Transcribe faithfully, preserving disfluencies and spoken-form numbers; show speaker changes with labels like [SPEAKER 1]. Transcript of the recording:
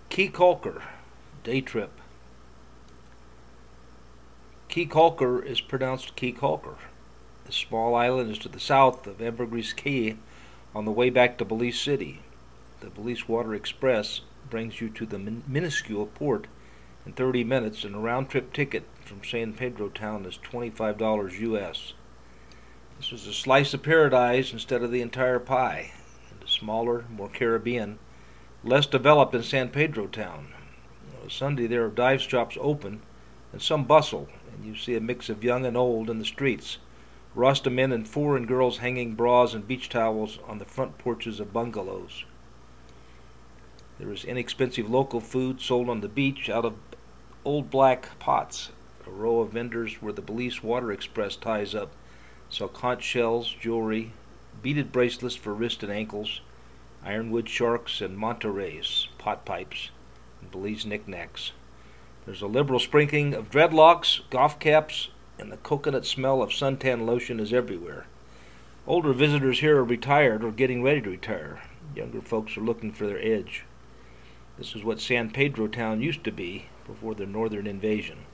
[SPEAKER 1] Key Colker, day trip. Key Colker is pronounced Key Colker. The small island is to the south of Ambergris Caye on the way back to Belize City. The Belize Water Express brings you to the min- minuscule port in thirty minutes, and a round-trip ticket from San Pedro town is twenty-five dollars U S. This is a slice of paradise instead of the entire pie, and smaller, more Caribbean, less developed than San Pedro town. On Sunday there are dive shops open and some bustle, and you see a mix of young and old in the streets. Rasta men and foreign girls hanging bras and beach towels on the front porches of bungalows. There is inexpensive local food sold on the beach out of old black pots. A row of vendors where the Belize Water Express ties up sell conch shells, jewelry, beaded bracelets for wrist and ankles, ironwood sharks and manta rays, pot pipes, and Belize knickknacks. There's a liberal sprinkling of dreadlocks, golf caps, and the coconut smell of suntan lotion is everywhere. Older visitors here are retired or getting ready to retire. Younger folks are looking for their edge. This is what San Pedro town used to be before the northern invasion.